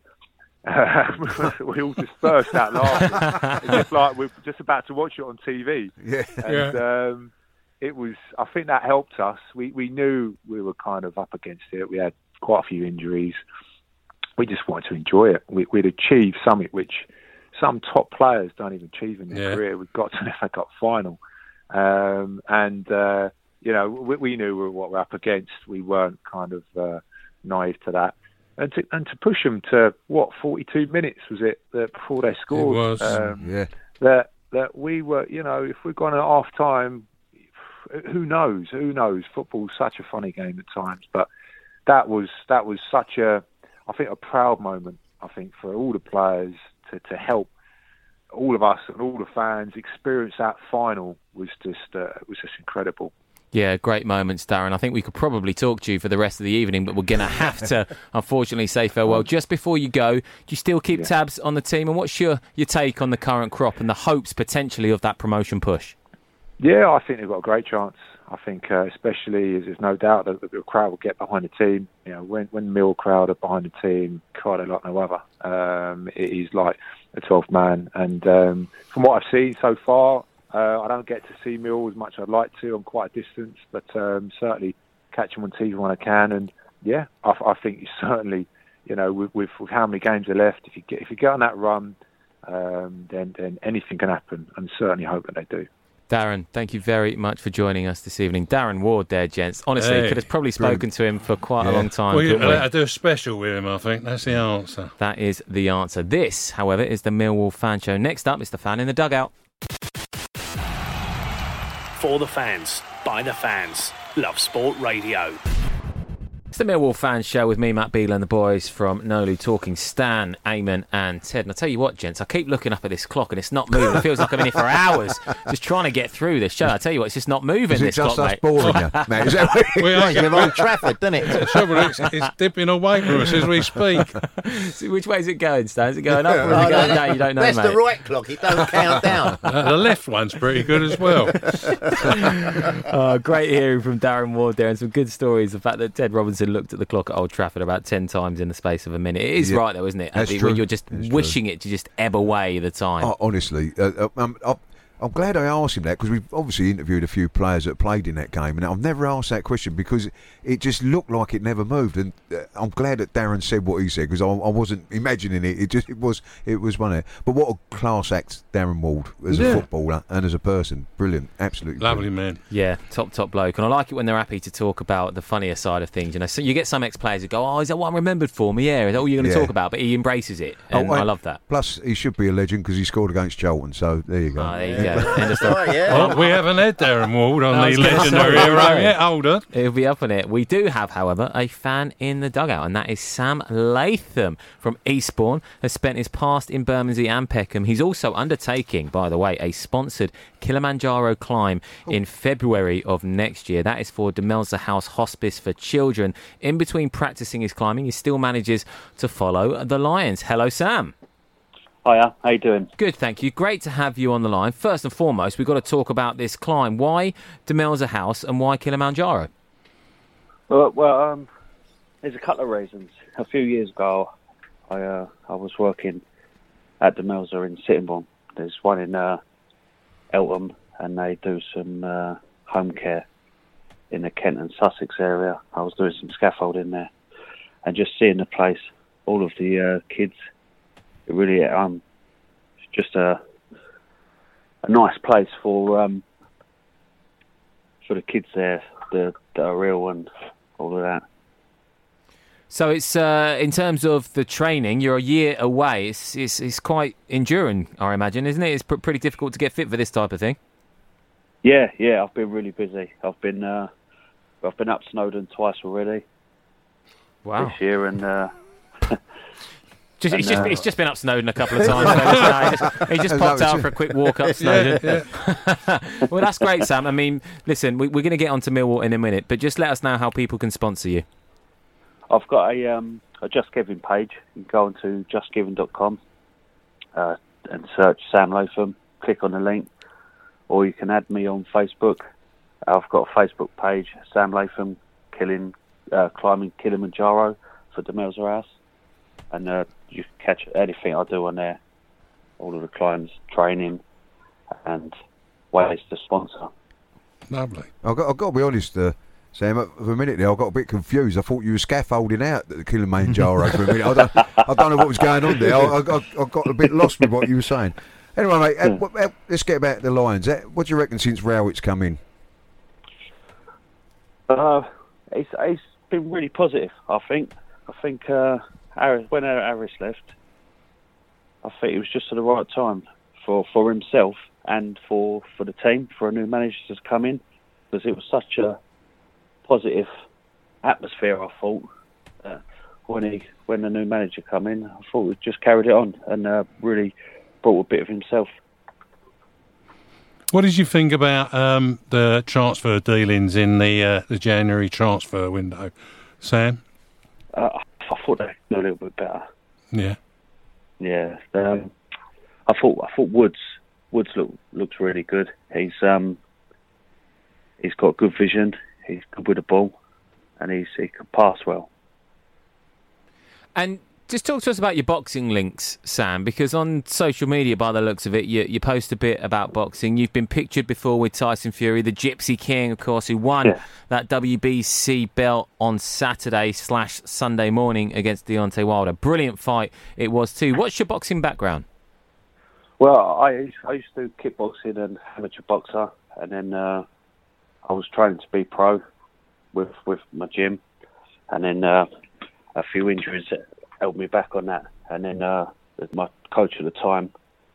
Uh, we all just burst out laughing. It's just like we're just about to watch it on T V. Yeah. And yeah. Um, it was, I think that helped us. We we knew we were kind of up against it. We had quite a few injuries. We just wanted to enjoy it. We, we'd achieved something which some top players don't even achieve in their yeah. career. We got to the F A Cup final. Um, and, uh, you know, we, we knew what we're up against. We weren't kind of uh, naive to that. And to, and to push them to, what, forty-two minutes, was it, that before they scored? It was, um, yeah. That, that we were, you know, if we'd gone at half-time, who knows? Who knows? Football's such a funny game at times. But that was that was such a, I think, a proud moment, I think, for all the players to, to help all of us and all the fans experience that final was just uh, was just incredible. Yeah, great moments, Darren. I think we could probably talk to you for the rest of the evening, but we're going to have to, unfortunately, say farewell. Just before you go, do you still keep yeah. tabs on the team? And what's your, your take on the current crop and the hopes, potentially, of that promotion push? Yeah, I think they've got a great chance. I think uh, especially as there's no doubt that the crowd will get behind the team. You know, when when Mill crowd are behind the team, God, they're like no other. Um, it is like a twelfth man. And um, from what I've seen so far, uh, I don't get to see Mill as much as I'd like to. I'm quite a distance, but um, certainly catch him on T V when I can. And yeah, I, I think certainly, you know, with, with, with how many games are left, if you get if you get on that run, um, then then anything can happen. And certainly hope that they do. Darren, thank you very much for joining us this evening. Darren Ward there, gents. Honestly, hey, could have probably spoken brilliant. to him for quite yeah. a long time. Well, you couldn't we? I do a special with him, I think. That's the answer. That is the answer. This, however, is the Millwall Fan Show. Next up is the Fan in the Dugout. For the fans, by the fans. Love Sport Radio. It's the Millwall Fan Show with me, Matt Beale, and the boys from Nolu talking Stan, Eamon and Ted. And I'll tell you what, gents, I keep looking up at this clock and it's not moving. It feels like I'm in here for hours just trying to get through this show. I tell you what, it's just not moving, Is this it just clock, us mate. boring you, mate? Is that what it We Reminds me of are, Old Trafford, doesn't it? trouble, it's, it's dipping away from us as we speak. So which way is it going, Stan? Is it going up or is it going down? You don't know, That's mate. the right clock. It don't count down. Uh, the left one's pretty good as well. Oh, great hearing from Darren Ward there and some good stories. The fact that Ted Robinson looked at the clock at Old Trafford about ten times in the space of a minute. It is Yeah. right though, isn't it? That's When true. you're just That's wishing it to just ebb away the time. Oh, honestly, uh, uh, um, I, I'm glad I asked him that because we've obviously interviewed a few players that played in that game, and I've never asked that question because it just looked like it never moved. And uh, I'm glad that Darren said what he said because I, I wasn't imagining it. It just it was it was one of it. But what a class act, Darren Ward, as Yeah. a footballer and as a person, brilliant, absolutely Lovely brilliant. man. Yeah, top, top bloke. And I like it when they're happy to talk about the funnier side of things. You know, so you get some ex-players who go, oh, is that what I'm remembered for me? Yeah, is that all you're going to Yeah. talk about? But he embraces it. And Oh, I love that. Plus, he should be a legend because he scored against Charlton. So there you go. Oh, there you go. End of story. Right, yeah. Well, we haven't had Darren Ward on I was the gonna legendary say, hero right. yet. Hold on. It'll be up on it. We do have, however, a fan in the dugout, and that is Sam Latham from Eastbourne, has spent his past in Bermondsey and Peckham. He's also undertaking, by the way, a sponsored Kilimanjaro climb in February of next year. That is for Demelza House Hospice for Children. In between practising his climbing, he still manages to follow the Lions. Hello, Sam. Hiya, how you doing? Good, thank you. Great to have you on the line. First and foremost, we've got to talk about this climb. Why Demelza House and why Kilimanjaro? Well, well um, there's a couple of reasons. A few years ago, I uh, I was working at the Demelza in Sittingbourne. There's one in uh, Eltham, and they do some uh, home care in the Kent and Sussex area. I was doing some scaffolding there, and just seeing the place, all of the uh, kids. It really, um, it's just a a nice place for um for the kids there, the that are ill and all of that. So it's uh, in terms of the training, you're a year away. It's it's, it's quite enduring, I imagine, isn't it? It's pr- pretty difficult to get fit for this type of thing. Yeah, yeah, I've been really busy. I've been uh, I've been up Snowdon twice already Wow. this year, and. Uh, Just, And, he's, just, uh, he's just been up Snowdon a couple of times. So no, he just, he just popped out for a quick walk up Snowdon. Yeah, Well, that's great, Sam. I mean, listen, we, we're going to get on to Millwall in a minute, but just let us know how people can sponsor you. I've got a um, a Just Giving page. You can go on to just giving dot com uh, and search Sam Latham. Click on the link, or you can add me on Facebook. I've got a Facebook page, Sam Latham, killing, uh, climbing Kilimanjaro for Demelza House, and uh, you can catch anything I do on there. All of the climbs, training, and ways to sponsor. Lovely. I've got, I've got to be honest, uh, Sam, for a minute there I got a bit confused. I thought you were scaffolding out the Kilimanjaro for a minute. I don't, I don't know what was going on there. I, I, I got a bit lost with what you were saying. Anyway, mate, uh, what, uh, let's get back to the Lions. Uh, what do you reckon since Rowett's come in? Uh, it's, it's been really positive, I think. I think uh, Harris, when Harris left, I think it was just at the right time for, for himself and for, for the team, for a new manager to come in, because it was such a positive atmosphere, I thought, uh, when he when the new manager come in. I thought he just carried it on and uh, really brought a bit of himself. What did you think about um, the transfer dealings in the uh, the January transfer window, Sam? Uh, I thought they could do a little bit better. Yeah. Yeah, um, I thought I thought Woods Woods look, looks really good. He's um he's got good vision. He's good with the ball, and he's he can pass well. And just talk to us about your boxing links, Sam, because on social media, by the looks of it, you, you post a bit about boxing. You've been pictured before with Tyson Fury, the Gypsy King, of course, who won yeah. that W B C belt on Saturday slash Sunday morning against Deontay Wilder. Brilliant fight it was too. What's your boxing background? Well, I, I used to do kickboxing and amateur boxer, and then uh, I was training to be pro with with my gym, and then uh, a few injuries held me back on that. And then uh, my coach at the time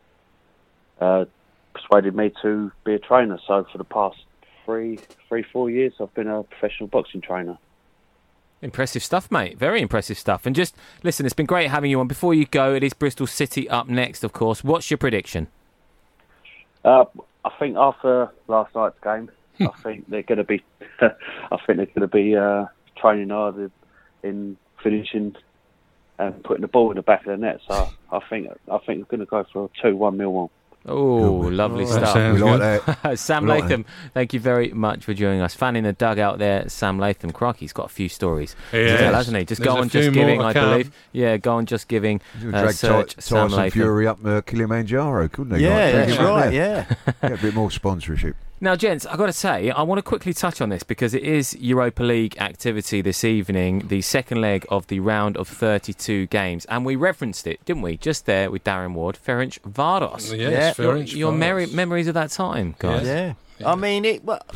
uh, persuaded me to be a trainer. So for the past three, three, four years, I've been a professional boxing trainer. Impressive stuff, mate. Very impressive stuff. And just, listen, it's been great having you on. Before you go, it is Bristol City up next, of course. What's your prediction? Uh, I think after last night's game, I think they're going to be. I think they're going to be uh, training hard in finishing and putting the ball in the back of the net. So I think I think we're going to go for a two-one Millwall. Oh, lovely Oh, stuff. that We like that. Sam We like Latham, thank you very much for joining us. Fan in the dugout there, Sam Latham. Crikey, he's got a few stories He to has. tell, hasn't he? Just There's go a on few Just more Giving, to I come. believe. Yeah, go on Just Giving. He could Uh, drag search Ty- Sam Tyson Latham. Fury up uh, Kilimanjaro, couldn't he? Yeah, Like, drag that's him up right. there. Yeah. Get a bit more sponsorship. Now, gents, I've got to say, I want to quickly touch on this because it is Europa League activity this evening, the second leg of the round of thirty-two games. And we referenced it, didn't we, just there with Darren Ward, Ferencváros. Yes, Yeah. Your, Ferencváros. your mem- memories of that time, guys. Yeah. I mean, it. Well,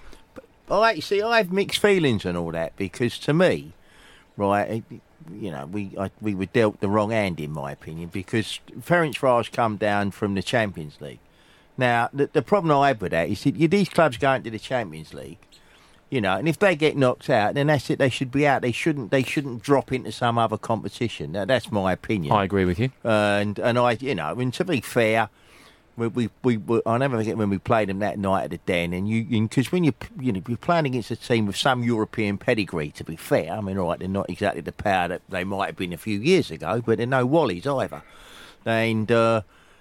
I see. I have mixed feelings and all that because to me, right, it, you know, we I, we were dealt the wrong hand in my opinion because Ferencváros come down from the Champions League. Now, the, the problem I have with that is that these clubs go into the Champions League, you know, and if they get knocked out, then that's it. They should be out. They shouldn't. They shouldn't drop into some other competition. Now, that's my opinion. I agree with you. Uh, and and I, you know, and to be fair, we we, we, we I never forget when we played them that night at the Den, and you because when you you know you're playing against a team with some European pedigree. To be fair, I mean, all right, they're not exactly the power that they might have been a few years ago, but they're no Wallies either, and. Uh,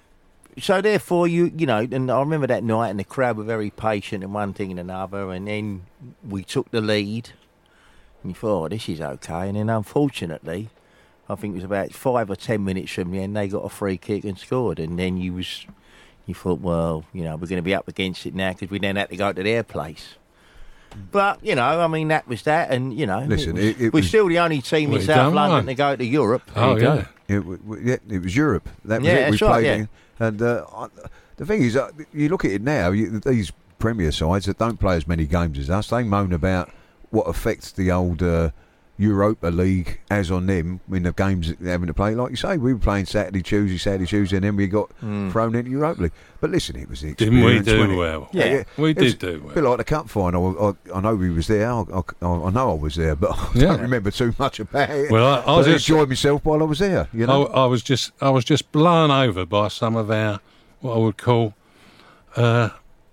So therefore, you you know, and I remember that night, and the crowd were very patient, and one thing and another, and then we took the lead, and you thought, oh, this is okay, and then unfortunately, I think it was about five or ten minutes from the end, they got a free kick and scored, and then you was, you thought, well, you know, we're going to be up against it now because we then had to go to their place. But you know, I mean, that was that, and you know, Listen, it was, it- it we're was- still the only team Well, Oh, in you South done London right. to go to Europe. Oh, you go. yeah. It, w- w- yeah, it was Europe. That was Yeah, it. We that's right, played yeah. in, and uh, I, the thing is, uh, you look at it now. You, these Premier sides that don't play as many games as us, they moan about what affects the old uh, Europa League has on them in the games that they're having to play. Like you say, we were playing Saturday, Tuesday, Saturday, Tuesday, and then we got thrown into Europa League. But listen, it was the Didn't we experience, do wasn't it? well? Yeah. We It was did do well. A bit like the cup final. I, I, I know we was there. I, I, I know I was there, but I Yeah. don't remember too much about it. Well, I- I But was I just- enjoyed myself while I was there. You know, I, I was just I was just blown over by some of our what I would call uh,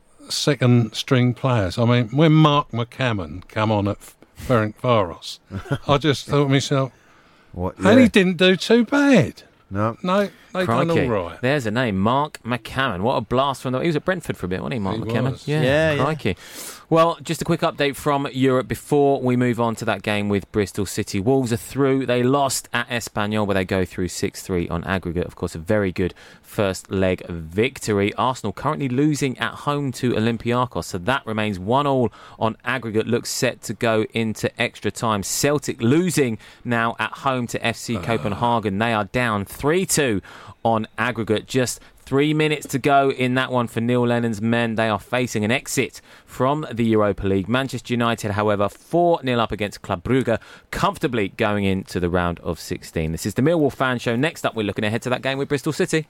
second string players. I mean, when Mark McCammon come on at Ferencváros, I just thought to myself, what, and he yeah. didn't do too bad. No, No, they done all Crikey. right. There's a name, Mark McCammon. What a blast from the... He was at Brentford for a bit, wasn't he, Mark He McCammon? was. Yeah, Yeah, yeah. crikey. Well, just a quick update from Europe before we move on to that game with Bristol City. Wolves are through. They lost at Espanyol, where they go through six three on aggregate. Of course, a very good first leg victory. Arsenal currently losing at home to Olympiacos, so that remains one all on aggregate. Looks set to go into extra time. Celtic losing now at home to F C Copenhagen. They are down three two on aggregate. Just three minutes to go in that one for Neil Lennon's men. They are facing an exit from the Europa League. Manchester United, however, four nil up against Club Brugge, comfortably going into the round of sixteen. This is the Millwall Fan Show. Next up, we're looking ahead to that game with Bristol City.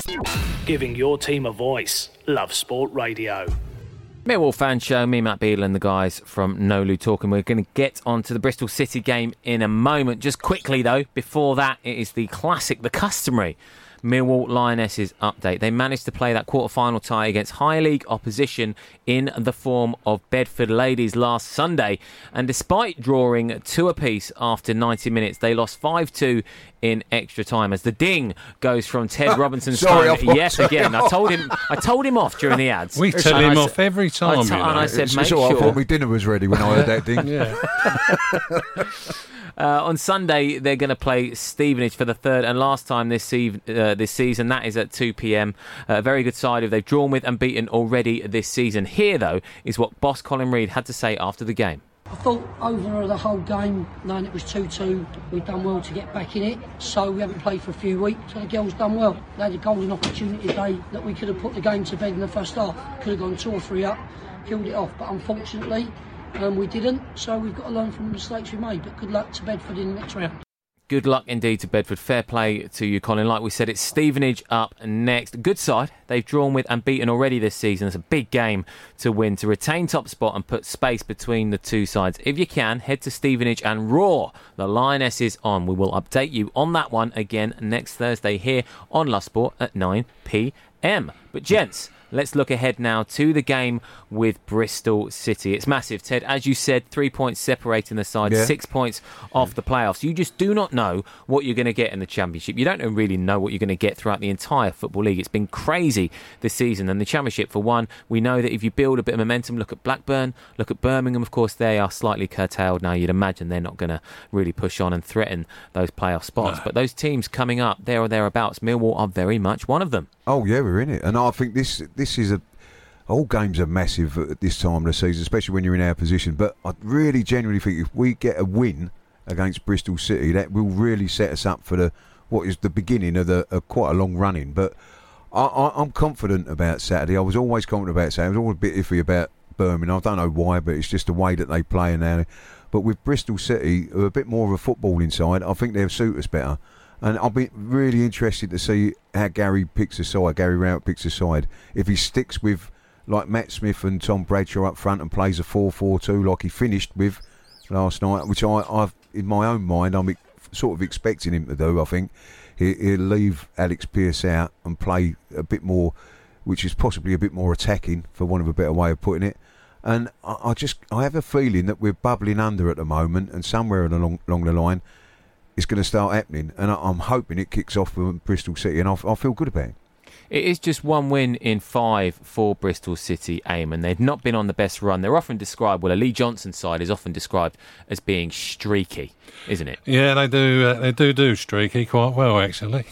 Giving your team a voice. Love Sport Radio. Millwall Fan Show, me, Matt Beadle, and the guys from Nolu talking. We're going to get on to the Bristol City game in a moment. Just quickly, though, before that, it is the classic, the customary Millwall Lionesses update. They managed to play that quarter-final tie against high league opposition in the form of Bedford Ladies last Sunday. And despite drawing two apiece after ninety minutes, they lost five two in extra time as the ding goes from Ted Robinson's Sorry, phone yet again. I told him I told him off during the ads. We tell And him I off sa- every time. I t- you know. and I said, It's make all right, I sure. thought my dinner was ready when I heard that ding. Yeah. Uh, on Sunday, they're going to play Stevenage for the third and last time this, se- uh, this season. That is at two p.m. A very good side who they've drawn with and beaten already this season. Here, though, is what boss Colin Reid had to say after the game. I thought over the whole game, knowing it was two two, we'd done well to get back in it. So we haven't played for a few weeks, so the girls done well. They had a golden opportunity today that we could have put the game to bed in the first half. Could have gone two or three up, killed it off, but unfortunately um, we didn't. So we've got to learn from the mistakes we made. But good luck to Bedford in the next round. Good luck indeed to Bedford. Fair play to you, Colin. Like we said, it's Stevenage up next. Good side. They've drawn with and beaten already this season. It's a big game to win, to retain top spot and put space between the two sides. If you can, head to Stevenage and roar the Lionesses on. We will update you on that one again next Thursday here on Love Sport at nine p.m. But gents, let's look ahead now to the game with Bristol City. It's massive, Ted. As you said, three points separating the sides, Yeah. six points off the playoffs. You just do not know what you're going to get in the Championship. You don't really know what you're going to get throughout the entire Football League. It's been crazy this season. And the Championship, for one, we know that if you build a bit of momentum, look at Blackburn, look at Birmingham, of course, they are slightly curtailed now. You'd imagine they're not going to really push on and threaten those playoff spots. But those teams coming up, there or thereabouts, Millwall are very much one of them. Oh yeah, we're in it, and I think this this is a all games are massive at this time of the season, especially when you're in our position. But I really genuinely think if we get a win against Bristol City, that will really set us up for the what is the beginning of the of quite a long running. But I, I, I'm confident about Saturday. I was always confident about Saturday. I was always a bit iffy about Birmingham. I don't know why, but it's just the way that they play now. But with Bristol City, who are a bit more of a footballing side, I think they'll suit us better. And I'll be really interested to see how Gary picks a side, Gary Rowett picks a side. If he sticks with, like, Matt Smith and Tom Bradshaw up front and plays a four four two like he finished with last night, which I, I've, in my own mind, I'm sort of expecting him to do, I think. He, he'll leave Alex Pearce out and play a bit more, which is possibly a bit more attacking, for want of a better way of putting it. And I, I just, I have a feeling that we're bubbling under at the moment, and somewhere along, along the line, it's going to start happening, and I'm hoping it kicks off with Bristol City, and I feel good about it. It is just one win in five for Bristol City, Eamon. They've not been on the best run. They're often described, well, a Lee Johnson side is often described as being streaky, isn't it? Yeah, they do. Uh, they do do streaky quite well, actually.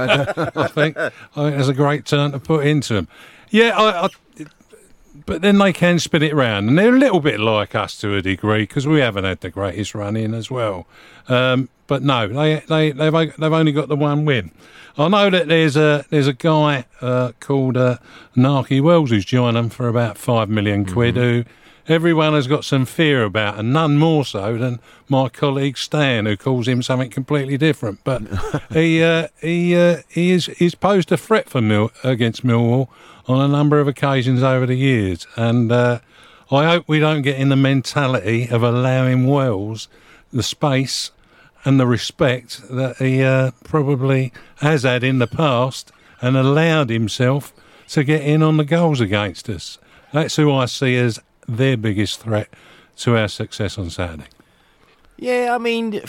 I think I think there's a great turn to put into them. Yeah, I, I, but then they can spin it round, and they're a little bit like us to a degree because we haven't had the greatest run in as well. Um, but no, they they they've they've only got the one win. I know that there's a there's a guy uh, called uh, Narky Wells who's joined them for about five million quid. Mm-hmm. Who everyone has got some fear about, and none more so than my colleague Stan, who calls him something completely different. But he uh, he uh, he is he's posed a threat for Mill against Millwall on a number of occasions over the years, and uh, I hope we don't get in the mentality of allowing Wells the space and the respect that he uh, probably has had in the past and allowed himself to get in on the goals against us. That's who I see as their biggest threat to our success on Saturday. Yeah, I mean,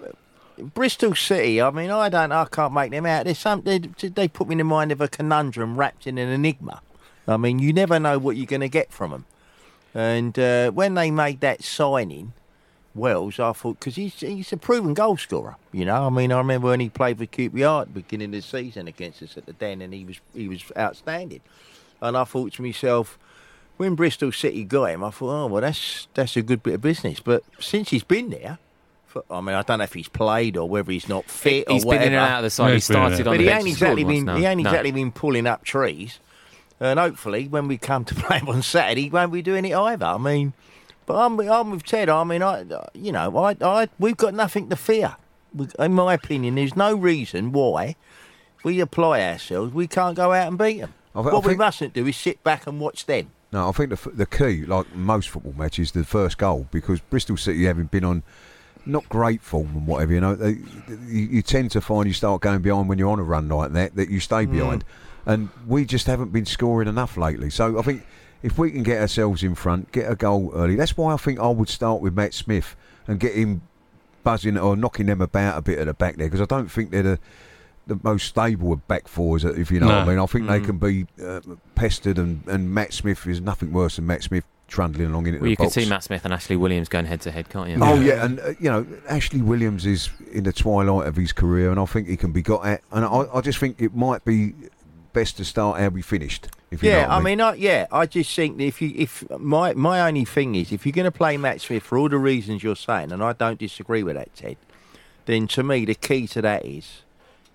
Bristol City, I mean, I don't, I can't make them out. There's some, they, they put me in the mind of a conundrum wrapped in an enigma. I mean, you never know what you're going to get from them. And uh, when they made that signing, Wells, I thought, because he's, he's a proven goal scorer, you know. I mean, I remember when he played for Q P R at the beginning of the season against us at the Den, and he was he was outstanding. And I thought to myself, when Bristol City got him, I thought, oh, well, that's that's a good bit of business. But since he's been there, for, I mean, I don't know if he's played or whether he's not fit he's or whatever. He's been in and out of the side. He started on but the he bench. ain't exactly been no. he ain't no. exactly been pulling up trees. And hopefully, when we come to play him on Saturday, he won't be doing it either. I mean. But I'm, I'm with Ted. I mean, I, you know, I, I, we've got nothing to fear. We, in my opinion, there's no reason why we apply ourselves. We can't go out and beat them. I, what I we think, mustn't do is sit back and watch them. No, I think the the key, like most football matches, the first goal, because Bristol City, having been on not great form and whatever, you know. They, you, you tend to find you start going behind when you're on a run like that, that you stay behind. Mm. And we just haven't been scoring enough lately. So I think if we can get ourselves in front, get a goal early, that's why I think I would start with Matt Smith and get him buzzing or knocking them about a bit at the back there, because I don't think they're the, the most stable of back fours, if you know no. what I mean. I think mm. they can be uh, pestered, and, and Matt Smith is nothing worse than Matt Smith trundling along into well, the you box. can see Matt Smith and Ashley Williams going head to head, can't you? Oh yeah, and uh, you know, Ashley Williams is in the twilight of his career, and I think he can be got at. And I, I just think it might be best to start how we finished. If you yeah, know what I mean, I mean, I, yeah, I just think that if you, if my my only thing is, if you're going to play Matt Smith for all the reasons you're saying, and I don't disagree with that, Ted, then to me the key to that is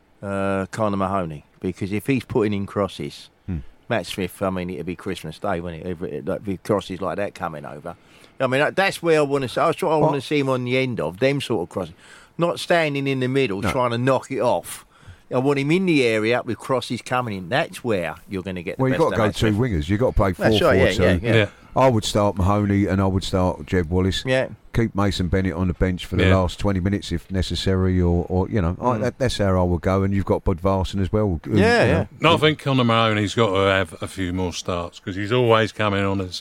uh, Conor Mahoney, because if he's putting in crosses. Hmm. Matt Smith, I mean, it'd be Christmas Day, wouldn't it? Every, like, with crosses like that coming over. I mean, that's where I want to see. That's what I want to see him on the end of, them sort of crosses. Not standing in the middle no. trying to knock it off. I want him in the area with crosses coming in. That's where you're going to get the well, best you've got to go Matt two Smith. wingers. You've got to play four that's four right, yeah, two. Yeah, yeah. yeah. I would start Mahoney and I would start Jed Wallace. Yeah. Keep Mason Bennett on the bench for the yeah. last twenty minutes if necessary, or, or you know, mm. I, that, that's how I would go. And you've got Budvarsson as well. Yeah, yeah. No, I think Conor Mahoney's got to have a few more starts, because he's always coming on as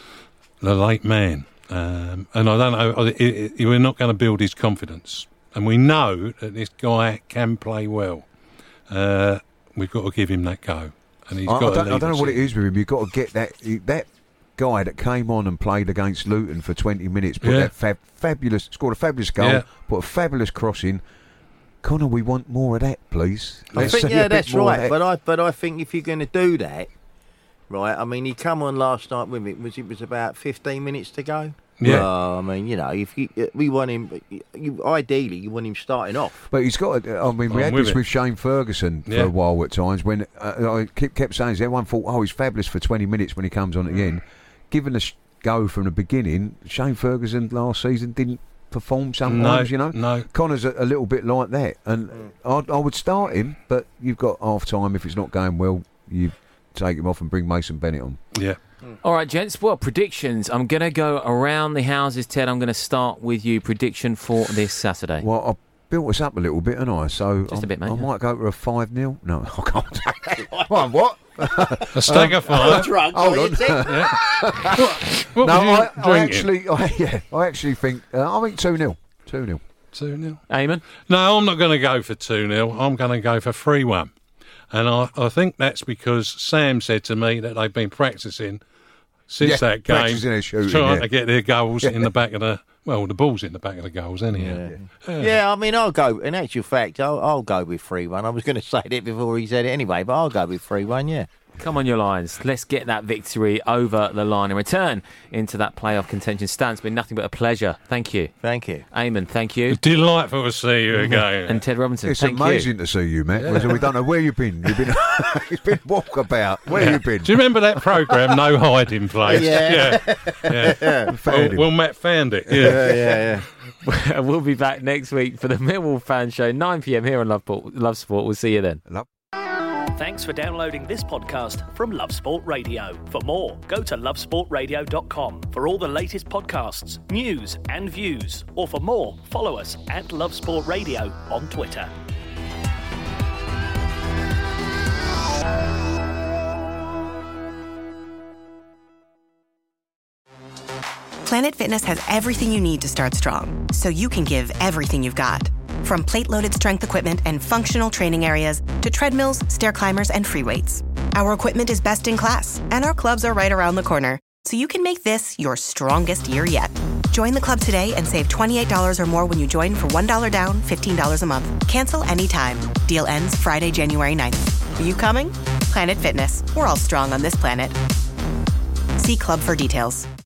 the late man. Um, and I don't know, it, it, we're not going to build his confidence. And we know that this guy can play well. Uh, we've got to give him that go. And he's I, got I don't, to I don't know what it. it is with him. You've got to get that that guy that came on and played against Luton for twenty minutes, put yeah. that fab, fabulous, scored a fabulous goal, yeah. put a fabulous cross in. Connor, we want more of that, please. I Let's think, see yeah, a bit that's more of right. that. But I, but I think if you're going to do that, right? I mean, he come on last night with it. Was it was about fifteen minutes to go? Yeah. Well, I mean, you know, if you, we want him, you, ideally, you want him starting off. But he's got. To, I mean, we I'm had this with with Shane Ferguson for yeah. a while at times when uh, I kept, kept saying, everyone thought, oh, he's fabulous for twenty minutes when he comes on at the end. Given the sh- go from the beginning, Shane Ferguson last season didn't perform sometimes, no, you know. No. Connor's a, a little bit like that, and mm. I, I would start him, but you've got half time. If it's not going well, you take him off and bring Mason Bennett on. Yeah. All right, gents. Well, predictions. I'm going to go around the houses, Ted. I'm going to start with you. Prediction for this Saturday. Well, I built us up a little bit, haven't I? So Just a bit, mate. I yeah. might go for a five nil. No, I can't. Well, what? A stagger five. Drunk, Hold on. Yeah. What, what no, were you I, I drinking? actually, I, yeah, I actually think uh, I think two nil. Two nil. two nil. Eamon? No, I'm not going to go for two nil. I'm going to go for three one. And I, I think that's because Sam said to me that they've been practising since yeah, that game, practicing their shooting, trying yeah. to get their goals Yeah. in the back of the, well, the ball's in the back of the goals anyhow. Yeah, yeah. yeah I mean, I'll go, in actual fact, I'll, I'll go with three one. I was going to say that before he said it anyway, but I'll go with three one, yeah. Come on, your Lions. Let's get that victory over the line and return into that playoff contention. Stan, it's been nothing but a pleasure. Thank you. Thank you. Eamon, thank you. Delightful to see you again. And Ted Robinson, It's thank amazing you. to see you, Matt. Yeah. We don't know where you've been. You've been, you've been walkabout. Where yeah. you been? Do you remember that programme, No Hiding Place? Yeah. Yeah. yeah. yeah. Well, well, Matt found it. Yeah, yeah, yeah. yeah. We'll be back next week for the Millwall Fan Show, nine p.m. here on Love, Love Sport. We'll see you then. Love. Thanks for downloading this podcast from Love Sport Radio. For more, go to love sport radio dot com for all the latest podcasts, news and views. Or for more, follow us at Love Sport Radio on Twitter. Planet Fitness has everything you need to start strong, so you can give everything you've got. From plate-loaded strength equipment and functional training areas to treadmills, stair climbers, and free weights. Our equipment is best in class, and our clubs are right around the corner, so you can make this your strongest year yet. Join the club today and save twenty-eight dollars or more when you join for one dollar down, fifteen dollars a month. Cancel anytime. Deal ends Friday, January ninth. Are you coming? Planet Fitness. We're all strong on this planet. See club for details.